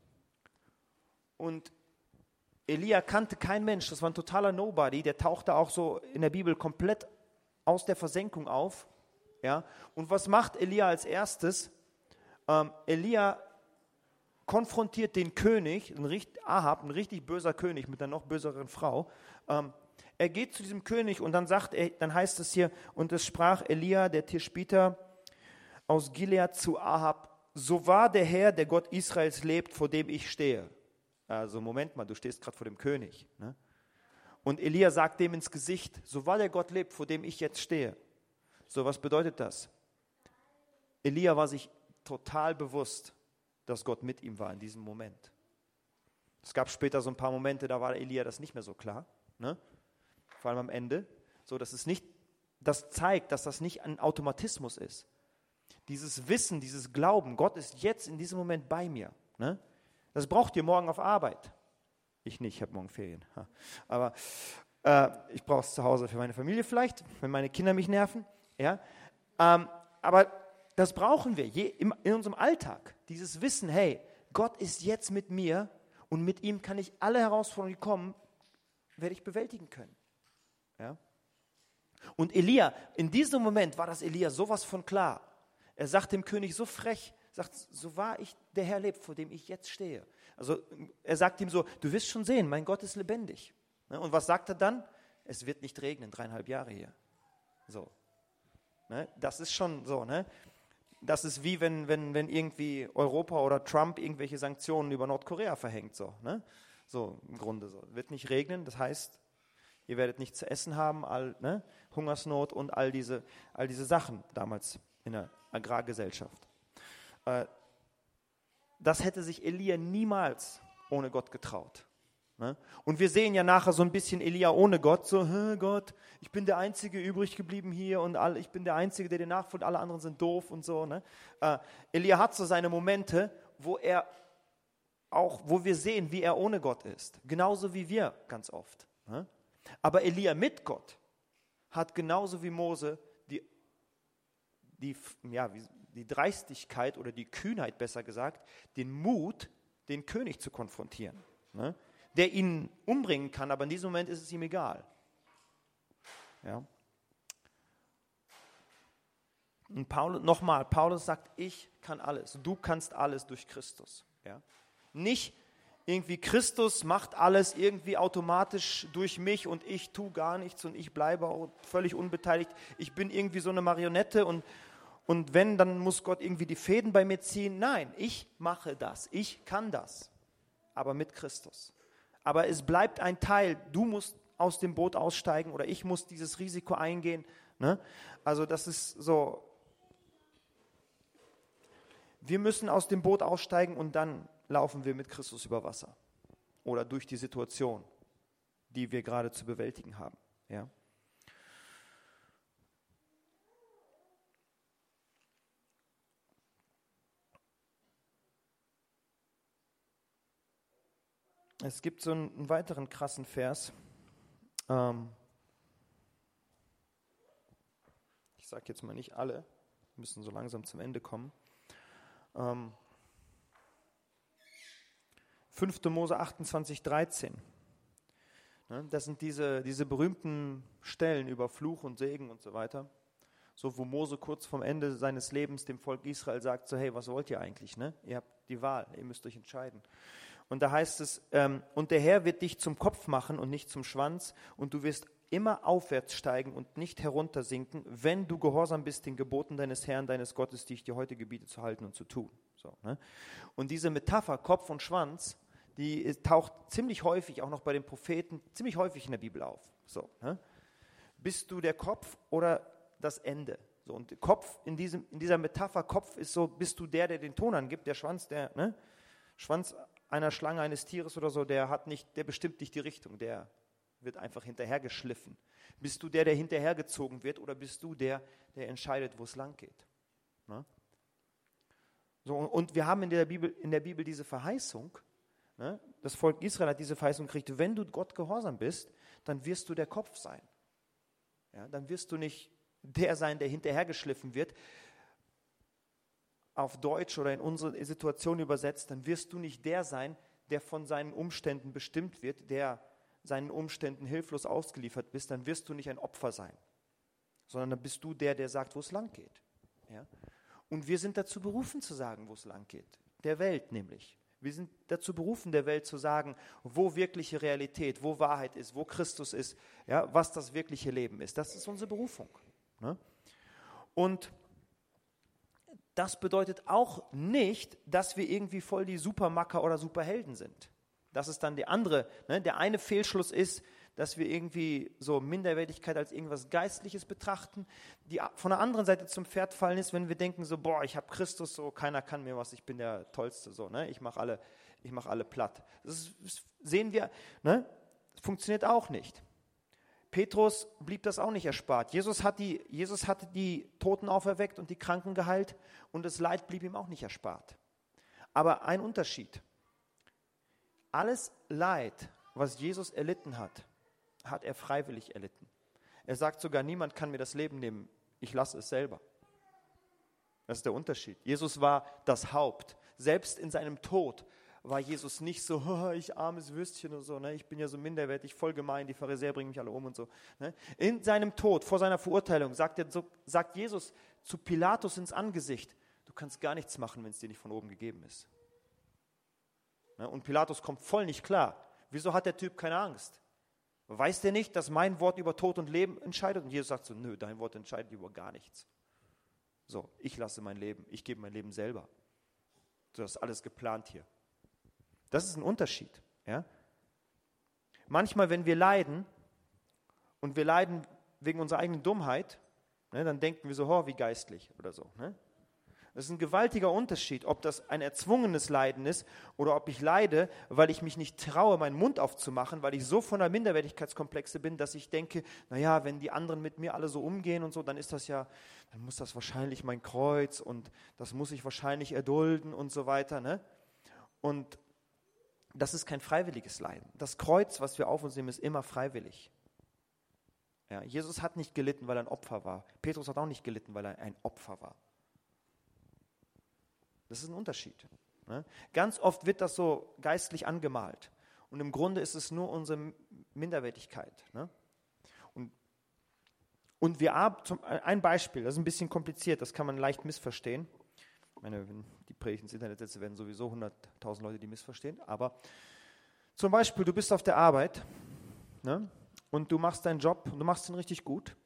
und Elia kannte kein Mensch, das war ein totaler Nobody, der tauchte auch so in der Bibel komplett aus der Versenkung auf. Ja. Und was macht Elia als erstes? Ähm, Elia konfrontiert den König, ein richtig, Ahab, ein richtig böser König mit einer noch böseren Frau. Ähm, er geht zu diesem König und dann sagt er, dann heißt es hier, und es sprach Elia, der Tischbiter aus Gilead zu Ahab, so wahr der Herr, der Gott Israels lebt, vor dem ich stehe. Also Moment mal, du stehst gerade vor dem König. Ne? Und Elia sagt dem ins Gesicht, so wahr der Gott lebt, vor dem ich jetzt stehe. So, was bedeutet das? Elia war sich total bewusst, dass Gott mit ihm war in diesem Moment. Es gab später so ein paar Momente, da war Elia das nicht mehr so klar. Ne? Vor allem am Ende. So, das ist nicht, das zeigt, dass das nicht ein Automatismus ist. Dieses Wissen, dieses Glauben, Gott ist jetzt in diesem Moment bei mir. Ne? Das braucht ihr morgen auf Arbeit. Ich nicht, ich habe morgen Ferien. Aber äh, ich brauche es zu Hause für meine Familie vielleicht, wenn meine Kinder mich nerven. Ja? Ähm, aber das brauchen wir je, im, in unserem Alltag. Dieses Wissen, hey, Gott ist jetzt mit mir und mit ihm kann ich alle Herausforderungen, die kommen, werde ich bewältigen können. Ja? Und Elia, in diesem Moment war das Elia sowas von klar. Er sagt dem König so frech, sagt, so wahr ich der Herr lebt, vor dem ich jetzt stehe. Also er sagt ihm so, du wirst schon sehen, mein Gott ist lebendig. Ne? Und was sagt er dann? Es wird nicht regnen, dreieinhalb Jahre hier. So. Ne? Das ist schon so, ne? Das ist wie wenn, wenn, wenn irgendwie Europa oder Trump irgendwelche Sanktionen über Nordkorea verhängt. So, ne? So im Grunde so. Wird nicht regnen, das heißt, ihr werdet nichts zu essen haben, all, ne? Hungersnot und all diese, all diese Sachen damals in der Agrargesellschaft. Äh, das hätte sich Elia niemals ohne Gott getraut. Ne? Und wir sehen ja nachher so ein bisschen Elia ohne Gott, so, Gott, ich bin der Einzige übrig geblieben hier und all, ich bin der Einzige, der dir nachfolgt, alle anderen sind doof und so. Ne? Äh, Elia hat so seine Momente, wo er auch, wo wir sehen, wie er ohne Gott ist. Genauso wie wir ganz oft. Ne? Aber Elia mit Gott hat genauso wie Mose die, die, ja, die Dreistigkeit oder die Kühnheit, besser gesagt, den Mut, den König zu konfrontieren. Ne? Der ihn umbringen kann, aber in diesem Moment ist es ihm egal. Ja. Und Paulus, nochmal, Paulus sagt, ich kann alles, du kannst alles durch Christus. Ja. Nicht irgendwie Christus macht alles irgendwie automatisch durch mich und ich tue gar nichts und ich bleibe auch völlig unbeteiligt. Ich bin irgendwie so eine Marionette und, und wenn, dann muss Gott irgendwie die Fäden bei mir ziehen. Nein, ich mache das, ich kann das, aber mit Christus. Aber es bleibt ein Teil, du musst aus dem Boot aussteigen oder ich muss dieses Risiko eingehen. Ne? Also das ist so, wir müssen aus dem Boot aussteigen und dann laufen wir mit Christus über Wasser oder durch die Situation, die wir gerade zu bewältigen haben. Ja? Es gibt so einen, einen weiteren krassen Vers. Ähm ich sage jetzt mal nicht alle, wir müssen so langsam zum Ende kommen. Ähm fünfter Mose achtundzwanzig, dreizehn. Das sind diese, diese berühmten Stellen über Fluch und Segen und so weiter. So, wo Mose kurz vorm Ende seines Lebens dem Volk Israel sagt, so hey, was wollt ihr eigentlich? Ne? Ihr habt die Wahl, ihr müsst euch entscheiden. Und da heißt es, ähm, und der Herr wird dich zum Kopf machen und nicht zum Schwanz und du wirst immer aufwärts steigen und nicht heruntersinken, wenn du gehorsam bist den Geboten deines Herrn, deines Gottes, die ich dir heute gebiete zu halten und zu tun. So, ne? Und diese Metapher Kopf und Schwanz, die taucht ziemlich häufig, auch noch bei den Propheten, ziemlich häufig in der Bibel auf. So, ne? Bist du der Kopf oder das Ende? So, und Kopf in, diesem, in dieser Metapher, Kopf ist so, bist du der, der den Ton angibt, der Schwanz, der, ne? Schwanz einer Schlange, eines Tieres oder so, der hat nicht, der bestimmt nicht die Richtung, der wird einfach hinterhergeschliffen. Bist du der, der hinterhergezogen wird oder bist du der, der entscheidet, wo es lang geht? Ne? So, und wir haben in der Bibel, in der Bibel diese Verheißung, ne? Das Volk Israel hat diese Verheißung gekriegt, wenn du Gott gehorsam bist, dann wirst du der Kopf sein. Ja, dann wirst du nicht der sein, der hinterhergeschliffen wird, auf Deutsch oder in unsere Situation übersetzt, dann wirst du nicht der sein, der von seinen Umständen bestimmt wird, der seinen Umständen hilflos ausgeliefert bist, dann wirst du nicht ein Opfer sein, sondern dann bist du der, der sagt, wo es lang geht. Ja? Und wir sind dazu berufen zu sagen, wo es lang geht, der Welt nämlich. Wir sind dazu berufen, der Welt zu sagen, wo wirkliche Realität, wo Wahrheit ist, wo Christus ist, ja, was das wirkliche Leben ist. Das ist unsere Berufung. Ne? Und das bedeutet auch nicht, dass wir irgendwie voll die Supermacker oder Superhelden sind. Das ist dann der andere. Ne? Der eine Fehlschluss ist, dass wir irgendwie so Minderwertigkeit als irgendwas Geistliches betrachten. Die von der anderen Seite zum Pferd fallen ist, wenn wir denken so, boah, ich habe Christus, so keiner kann mir was, ich bin der Tollste, so, ne? Ich mache alle, ich mache alle platt. Das, ist, das sehen wir, ne? Das funktioniert auch nicht. Petrus blieb das auch nicht erspart. Jesus hat die, Jesus hatte die Toten auferweckt und die Kranken geheilt und das Leid blieb ihm auch nicht erspart. Aber ein Unterschied. Alles Leid, was Jesus erlitten hat, hat er freiwillig erlitten. Er sagt sogar, niemand kann mir das Leben nehmen, ich lasse es selber. Das ist der Unterschied. Jesus war das Haupt. Selbst in seinem Tod war Jesus nicht so, oh, ich armes Würstchen und so, ne? Ich bin ja so minderwertig, voll gemein, die Pharisäer bringen mich alle um und so. Ne? In seinem Tod, vor seiner Verurteilung, sagt, er, so, sagt Jesus zu Pilatus ins Angesicht, du kannst gar nichts machen, wenn es dir nicht von oben gegeben ist. Ne? Und Pilatus kommt voll nicht klar. Wieso hat der Typ keine Angst? Weiß der nicht, dass mein Wort über Tod und Leben entscheidet? Und Jesus sagt so, nö, dein Wort entscheidet über gar nichts. So, ich lasse mein Leben, ich gebe mein Leben selber. Du hast alles geplant hier. Das ist ein Unterschied. Ja? Manchmal, wenn wir leiden, und wir leiden wegen unserer eigenen Dummheit, ne, dann denken wir so, oh, wie geistlich oder so. Ne? Das ist ein gewaltiger Unterschied, ob das ein erzwungenes Leiden ist oder ob ich leide, weil ich mich nicht traue, meinen Mund aufzumachen, weil ich so voller Minderwertigkeitskomplexe bin, dass ich denke, naja, wenn die anderen mit mir alle so umgehen und so, dann ist das ja, dann muss das wahrscheinlich mein Kreuz und das muss ich wahrscheinlich erdulden und so weiter. Ne? Und das ist kein freiwilliges Leiden. Das Kreuz, was wir auf uns nehmen, ist immer freiwillig. Ja, Jesus hat nicht gelitten, weil er ein Opfer war. Petrus hat auch nicht gelitten, weil er ein Opfer war. Das ist ein Unterschied. Ne? Ganz oft wird das so geistlich angemalt. Und im Grunde ist es nur unsere Minderwertigkeit. Ne? Und, und wir haben ein Beispiel, das ist ein bisschen kompliziert, das kann man leicht missverstehen. Ich meine, wenn die Predigten ins Internet setzen, werden sowieso hunderttausend Leute die missverstehen. Aber zum Beispiel, du bist auf der Arbeit, ne? Und du machst deinen Job und du machst ihn richtig gut.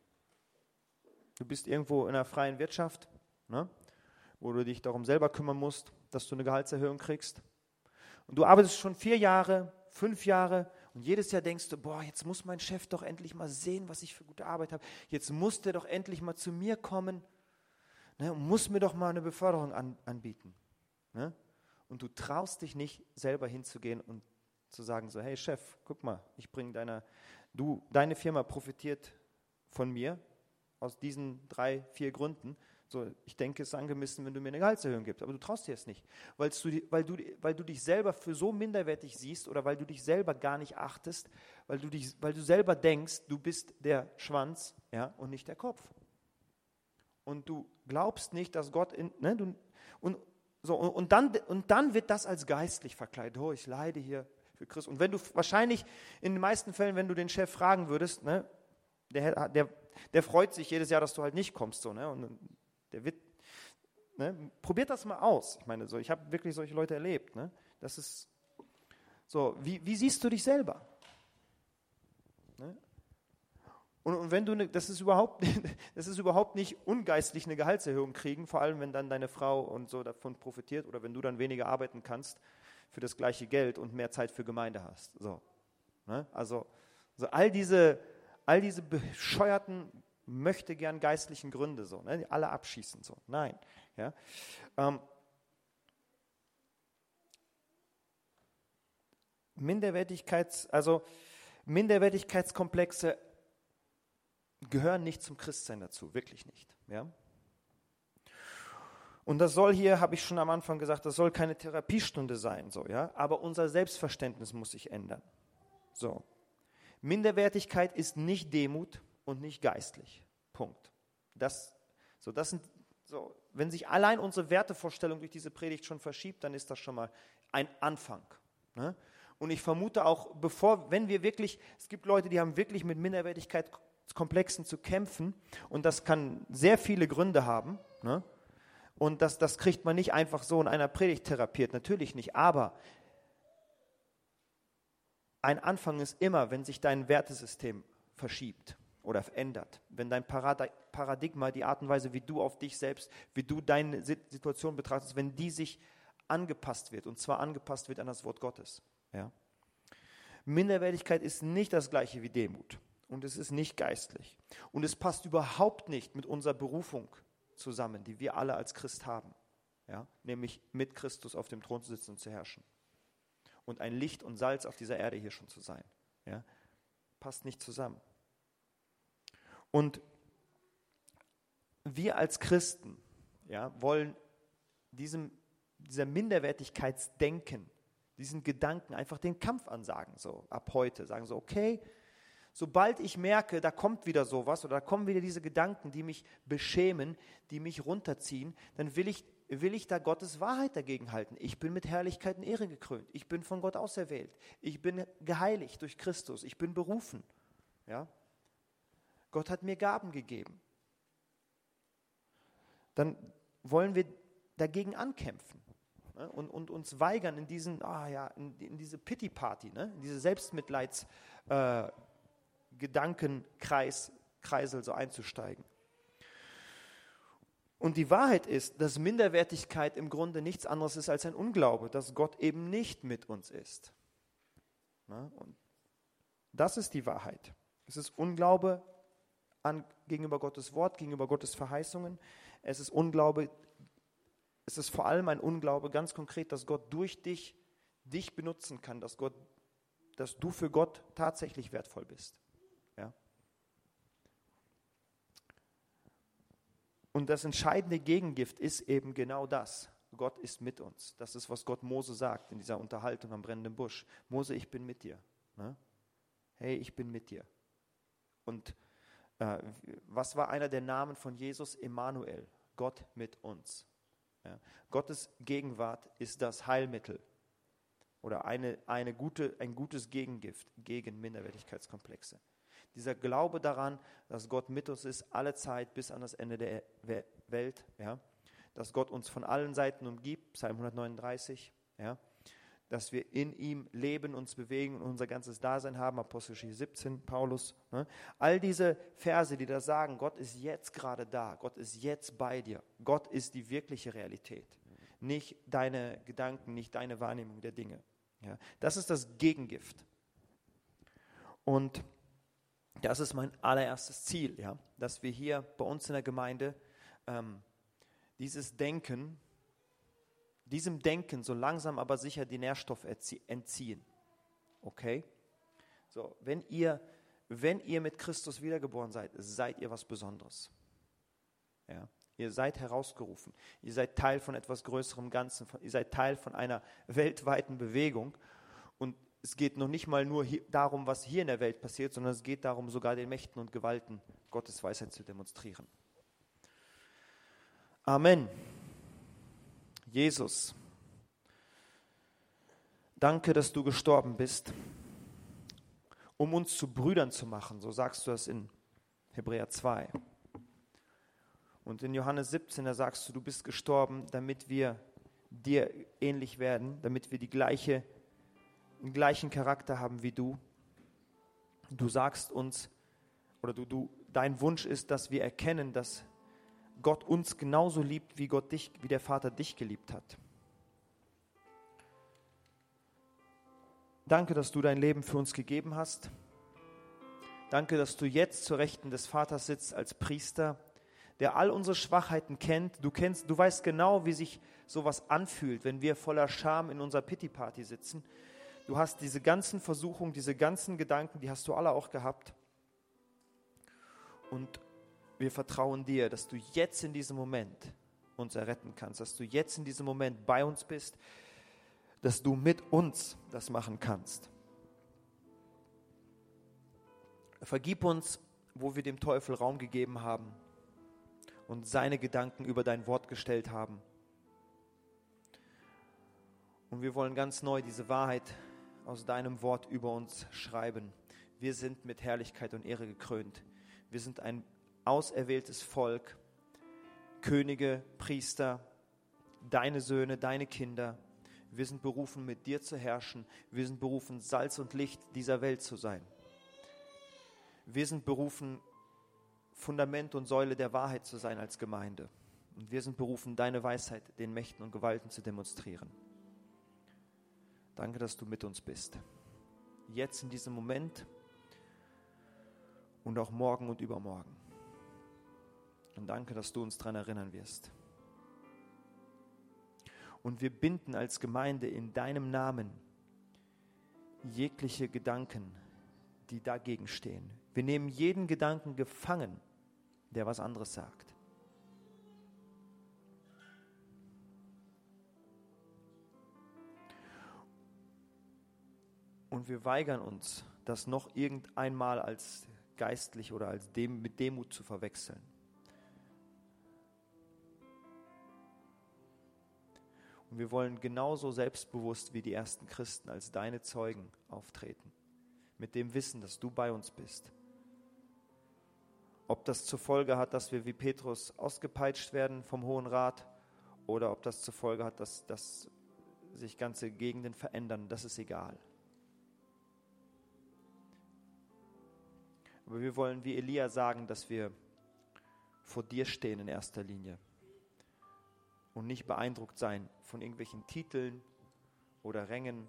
Du bist irgendwo in einer freien Wirtschaft, ne? Wo du dich darum selber kümmern musst, dass du eine Gehaltserhöhung kriegst. Und du arbeitest schon vier Jahre, fünf Jahre und jedes Jahr denkst du, boah, jetzt muss mein Chef doch endlich mal sehen, was ich für gute Arbeit habe. Jetzt muss der doch endlich mal zu mir kommen, ne, und muss mir doch mal eine Beförderung an, anbieten. Ne? Und du traust dich nicht, selber hinzugehen und zu sagen so, hey Chef, guck mal, ich bringe deiner, du, deine Firma profitiert von mir aus diesen drei, vier Gründen. So, ich denke, es ist angemessen, wenn du mir eine Gehaltserhöhung gibst, aber du traust dir es nicht, weil du, weil, du, weil du dich selber für so minderwertig siehst oder weil du dich selber gar nicht achtest, weil du, dich, weil du selber denkst, du bist der Schwanz, ja, und nicht der Kopf. Und du glaubst nicht, dass Gott, in, ne, du, und, so, und, und, dann, und dann wird das als geistlich verkleidet. Oh, ich leide hier für Christus. Und wenn du wahrscheinlich in den meisten Fällen, wenn du den Chef fragen würdest, ne, der, der, der freut sich jedes Jahr, dass du halt nicht kommst, so, ne, und der wird, ne, probiert das mal aus. Ich meine, so, ich habe wirklich solche Leute erlebt. Ne? Das ist so, wie, wie siehst du dich selber? Ne? Und, und wenn du, ne, das ist überhaupt, das ist überhaupt nicht ungeistlich, eine Gehaltserhöhung kriegen, vor allem wenn dann deine Frau und so davon profitiert oder wenn du dann weniger arbeiten kannst für das gleiche Geld und mehr Zeit für Gemeinde hast. So, ne? Also so all diese, all diese bescheuerten möchte gern geistlichen Gründe, so, ne, die alle abschießen, so, nein, ja, ähm, Minderwertigkeits, also Minderwertigkeitskomplexe gehören nicht zum Christsein dazu, wirklich nicht, ja, und das soll hier, habe ich schon am Anfang gesagt, das soll keine Therapiestunde sein, so, ja, aber unser Selbstverständnis muss sich ändern, so, Minderwertigkeit ist nicht Demut und nicht geistlich. Punkt. Das, so, das sind, so, wenn sich allein unsere Wertevorstellung durch diese Predigt schon verschiebt, dann ist das schon mal ein Anfang. Ne? Und ich vermute auch, bevor, wenn wir wirklich, es gibt Leute, die haben wirklich mit Minderwertigkeitskomplexen zu kämpfen und das kann sehr viele Gründe haben. Ne? Und das, das kriegt man nicht einfach so in einer Predigt therapiert, natürlich nicht, aber ein Anfang ist immer, wenn sich dein Wertesystem verschiebt oder verändert. Wenn dein Paradigma, die Art und Weise, wie du auf dich selbst, wie du deine Situation betrachtest, wenn die sich angepasst wird, und zwar angepasst wird an das Wort Gottes. Ja? Minderwertigkeit ist nicht das gleiche wie Demut und es ist nicht geistlich. Und es passt überhaupt nicht mit unserer Berufung zusammen, die wir alle als Christ haben. Ja? Nämlich mit Christus auf dem Thron zu sitzen und zu herrschen. Und ein Licht und Salz auf dieser Erde hier schon zu sein. Ja? Passt nicht zusammen. Und wir als Christen, ja, wollen diesem, dieser Minderwertigkeitsdenken, diesen Gedanken einfach den Kampf ansagen, so ab heute. Sagen so, okay, sobald ich merke, da kommt wieder sowas oder da kommen wieder diese Gedanken, die mich beschämen, die mich runterziehen, dann will ich will ich da Gottes Wahrheit dagegen halten. Ich bin mit Herrlichkeit und Ehre gekrönt. Ich bin von Gott auserwählt. Ich bin geheiligt durch Christus. Ich bin berufen. Ja? Gott hat mir Gaben gegeben. Dann wollen wir dagegen ankämpfen, ne? und, und uns weigern, in, diesen, ah ja, in, in diese Pity-Party, ne? in diese Selbstmitleids-Gedankenkreis, Kreisel so einzusteigen. Und die Wahrheit ist, dass Minderwertigkeit im Grunde nichts anderes ist als ein Unglaube, dass Gott eben nicht mit uns ist. Ne? Und das ist die Wahrheit. Es ist Unglaube an, gegenüber Gottes Wort, gegenüber Gottes Verheißungen. Es ist Unglaube, es ist vor allem ein Unglaube ganz konkret, dass Gott durch dich, dich benutzen kann, dass, Gott, dass du für Gott tatsächlich wertvoll bist. Ja? Und das entscheidende Gegengift ist eben genau das. Gott ist mit uns. Das ist, was Gott Mose sagt in dieser Unterhaltung am brennenden Busch. Mose, ich bin mit dir. Ne? Hey, ich bin mit dir. Und äh, was war einer der Namen von Jesus? Emmanuel, Gott mit uns. Ja? Gottes Gegenwart ist das Heilmittel oder eine, eine gute, ein gutes Gegengift gegen Minderwertigkeitskomplexe. Dieser Glaube daran, dass Gott mit uns ist, alle Zeit bis an das Ende der Welt, ja? Dass Gott uns von allen Seiten umgibt, Psalm hundertneununddreißig, ja? Dass wir in ihm leben, uns bewegen und unser ganzes Dasein haben, Apostelgeschichte siebzehn, Paulus. Ne? All diese Verse, die da sagen, Gott ist jetzt gerade da, Gott ist jetzt bei dir, Gott ist die wirkliche Realität, nicht deine Gedanken, nicht deine Wahrnehmung der Dinge. Ja? Das ist das Gegengift. Und das ist mein allererstes Ziel, ja? Dass wir hier bei uns in der Gemeinde ähm, dieses Denken, diesem Denken so langsam aber sicher die Nährstoffe entziehen. Okay? So, wenn ihr, wenn ihr mit Christus wiedergeboren seid, seid ihr was Besonderes. Ja? Ihr seid herausgerufen. Ihr seid Teil von etwas größerem Ganzen. Ihr seid Teil von einer weltweiten Bewegung. Und es geht noch nicht mal nur hier, darum, was hier in der Welt passiert, sondern es geht darum, sogar den Mächten und Gewalten Gottes Weisheit zu demonstrieren. Amen. Jesus, danke, dass du gestorben bist, um uns zu Brüdern zu machen. So sagst du das in Hebräer zwei. Und in Johannes siebzehn, da sagst du, du bist gestorben, damit wir dir ähnlich werden, damit wir die gleiche den gleichen Charakter haben wie du. Du sagst uns, oder du, du, dein Wunsch ist, dass wir erkennen, dass Gott uns genauso liebt, wie Gott dich, wie der Vater dich geliebt hat. Danke, dass du dein Leben für uns gegeben hast. Danke, dass du jetzt zur Rechten des Vaters sitzt als Priester, der all unsere Schwachheiten kennt. Du kennst, du weißt genau, wie sich sowas anfühlt, wenn wir voller Scham in unserer Pity-Party sitzen. Du hast diese ganzen Versuchungen, diese ganzen Gedanken, die hast du alle auch gehabt. Und wir vertrauen dir, dass du jetzt in diesem Moment uns erretten kannst, dass du jetzt in diesem Moment bei uns bist, dass du mit uns das machen kannst. Vergib uns, wo wir dem Teufel Raum gegeben haben und seine Gedanken über dein Wort gestellt haben. Und wir wollen ganz neu diese Wahrheit aus deinem Wort über uns schreiben. Wir sind mit Herrlichkeit und Ehre gekrönt. Wir sind ein auserwähltes Volk, Könige, Priester, deine Söhne, deine Kinder. Wir sind berufen, mit dir zu herrschen. Wir sind berufen, Salz und Licht dieser Welt zu sein. Wir sind berufen, Fundament und Säule der Wahrheit zu sein als Gemeinde. Und wir sind berufen, deine Weisheit den Mächten und Gewalten zu demonstrieren. Danke, dass du mit uns bist. Jetzt in diesem Moment und auch morgen und übermorgen. Und danke, dass du uns daran erinnern wirst. Und wir binden als Gemeinde in deinem Namen jegliche Gedanken, die dagegen stehen. Wir nehmen jeden Gedanken gefangen, der was anderes sagt. Und wir weigern uns, das noch irgendeinmal als geistlich oder als dem, mit Demut zu verwechseln. Und wir wollen genauso selbstbewusst wie die ersten Christen als deine Zeugen auftreten. Mit dem Wissen, dass du bei uns bist. Ob das zur Folge hat, dass wir wie Petrus ausgepeitscht werden vom Hohen Rat oder ob das zur Folge hat, dass, dass sich ganze Gegenden verändern, das ist egal. Aber wir wollen wie Elia sagen, dass wir vor dir stehen in erster Linie und nicht beeindruckt sein von irgendwelchen Titeln oder Rängen.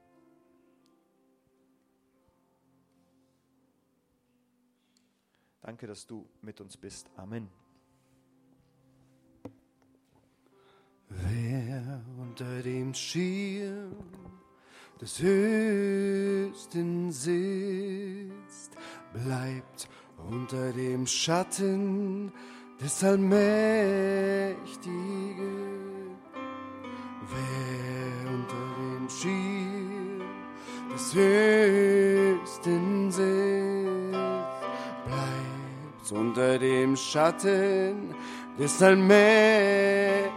Danke, dass du mit uns bist. Amen. Wer unter dem Schirm des Höchsten sitzt, bleibt unter dem Schatten des Allmächtigen. Wer unter dem Schirm des Höchsten sitzt, bleibt unter dem Schatten des Allmächtigen.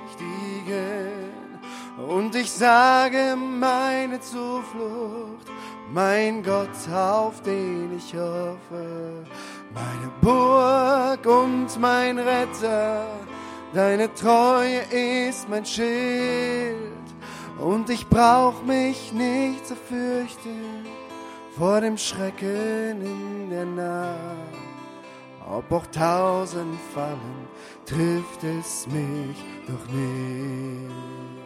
Und ich sage, meine Zuflucht, mein Gott, auf den ich hoffe, meine Burg und mein Retter, deine Treue ist mein Schild. Und ich brauch mich nicht zu fürchten vor dem Schrecken in der Nacht. Ob auch tausend fallen, trifft es mich doch nicht.